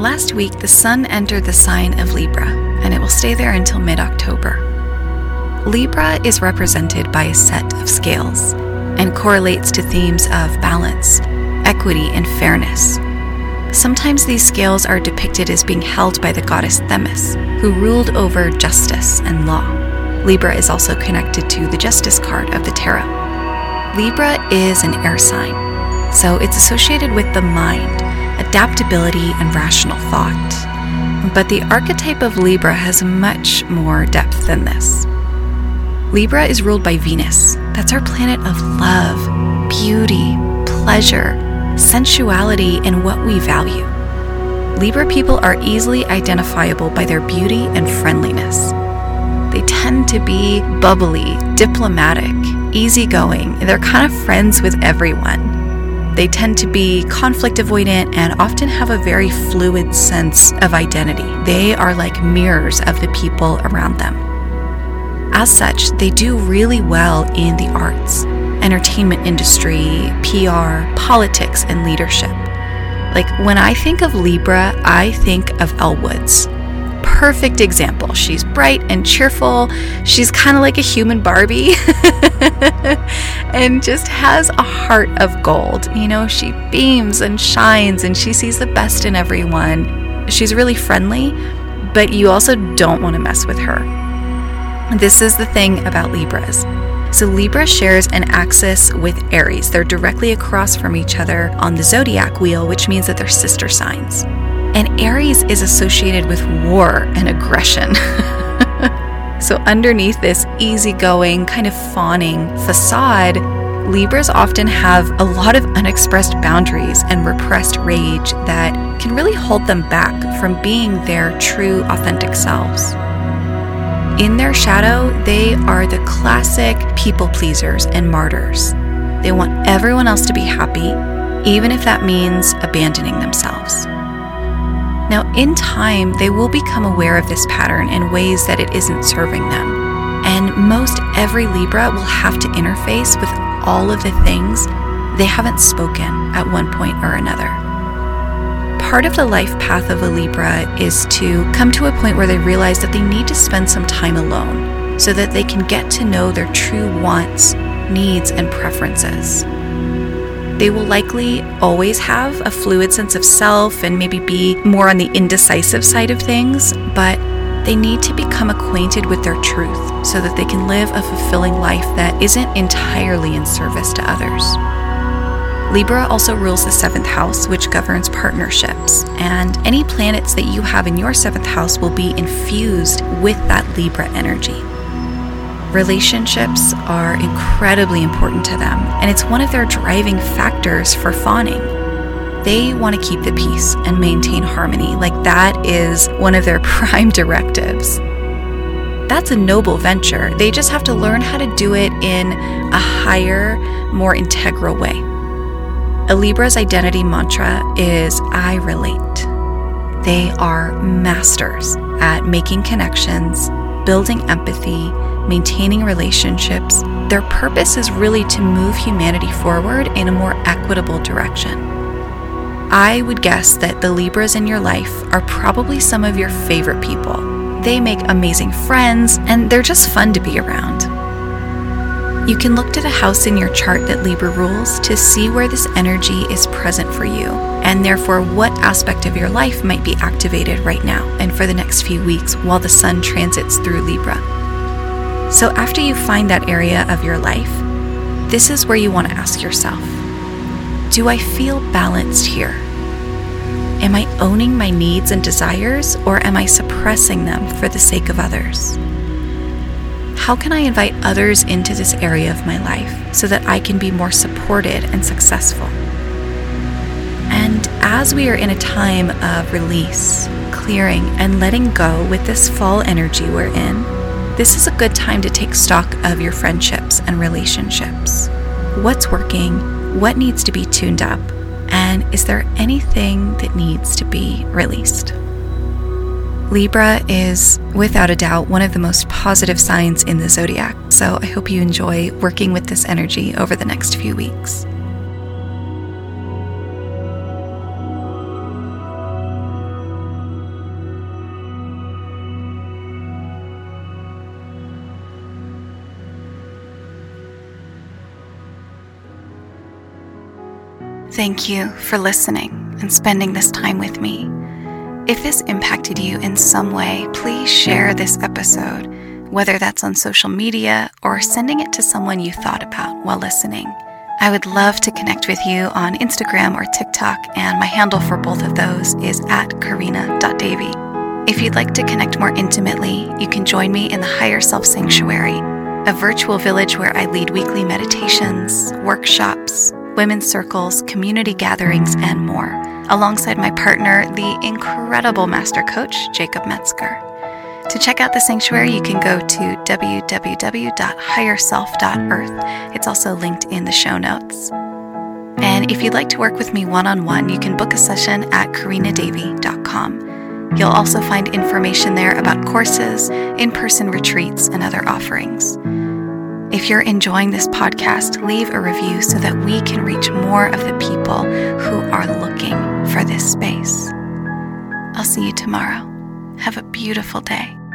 last week, the sun entered the sign of Libra, and it will stay there until mid-October. Libra is represented by a set of scales and correlates to themes of balance, equity, and fairness. Sometimes these scales are depicted as being held by the goddess Themis, who ruled over justice and law. Libra is also connected to the Justice card of the tarot. Libra is an air sign, so it's associated with the mind, adaptability, and rational thought. But the archetype of Libra has much more depth than this. Libra is ruled by Venus. That's our planet of love, beauty, pleasure, sensuality, and what we value. Libra people are easily identifiable by their beauty and friendliness. They tend to be bubbly, diplomatic, easygoing. They're kind of friends with everyone. They tend to be conflict avoidant and often have a very fluid sense of identity. They are like mirrors of the people around them. As such, they do really well in the arts, entertainment industry, PR, politics, and leadership. Like when I think of Libra, I think of Elle Woods. Perfect example. She's bright and cheerful. She's kind of like a human Barbie and just has a heart of gold. You know, she beams and shines and she sees the best in everyone. She's really friendly, but you also don't want to mess with her. This is the thing about Libras. So Libra shares an axis with Aries. They're directly across from each other on the zodiac wheel, which means that they're sister signs. And Aries is associated with war and aggression. So underneath this easygoing, kind of fawning facade, Libras often have a lot of unexpressed boundaries and repressed rage that can really hold them back from being their true, authentic selves. In their shadow, they are the classic people pleasers and martyrs. They want everyone else to be happy, even if that means abandoning themselves. Now, in time, they will become aware of this pattern in ways that it isn't serving them. And most every Libra will have to interface with all of the things they haven't spoken at one point or another. Part of the life path of a Libra is to come to a point where they realize that they need to spend some time alone so that they can get to know their true wants, needs, and preferences. They will likely always have a fluid sense of self and maybe be more on the indecisive side of things, but they need to become acquainted with their truth so that they can live a fulfilling life that isn't entirely in service to others. Libra also rules the 7th house, which governs partnerships, and any planets that you have in your 7th house will be infused with that Libra energy. Relationships are incredibly important to them, and it's one of their driving factors for fawning. They want to keep the peace and maintain harmony, like that is one of their prime directives. That's a noble venture. They just have to learn how to do it in a higher, more integral way. A Libra's identity mantra is I relate. They are masters at making connections, building empathy, maintaining relationships. Their purpose is really to move humanity forward in a more equitable direction. I would guess that the Libras in your life are probably some of your favorite people. They make amazing friends, and they're just fun to be around. You can look to the house in your chart that Libra rules to see where this energy is present for you, and therefore what aspect of your life might be activated right now and for the next few weeks while the sun transits through Libra. So after you find that area of your life, this is where you want to ask yourself, do I feel balanced here? Am I owning my needs and desires, or am I suppressing them for the sake of others? How can I invite others into this area of my life so that I can be more supported and successful? And as we are in a time of release, clearing, and letting go with this fall energy we're in, this is a good time to take stock of your friendships and relationships. What's working? What needs to be tuned up? And is there anything that needs to be released? Libra is, without a doubt, one of the most positive signs in the zodiac, so I hope you enjoy working with this energy over the next few weeks. Thank you for listening and spending this time with me. If this impacted you in some way, please share this episode, whether that's on social media or sending it to someone you thought about while listening. I would love to connect with you on Instagram or TikTok, and my handle for both of those is @karina.davy. If you'd like to connect more intimately, you can join me in the Higher Self Sanctuary, a virtual village where I lead weekly meditations, workshops, women's circles, community gatherings, and more, alongside my partner, the incredible master coach, Jacob Metzger. To check out the sanctuary, you can go to www.higherself.earth. It's also linked in the show notes. And if you'd like to work with me one-on-one, you can book a session at karinadavy.com. You'll also find information there about courses, in-person retreats, and other offerings. If you're enjoying this podcast, leave a review so that we can reach more of the people who are looking for this space. I'll see you tomorrow. Have a beautiful day.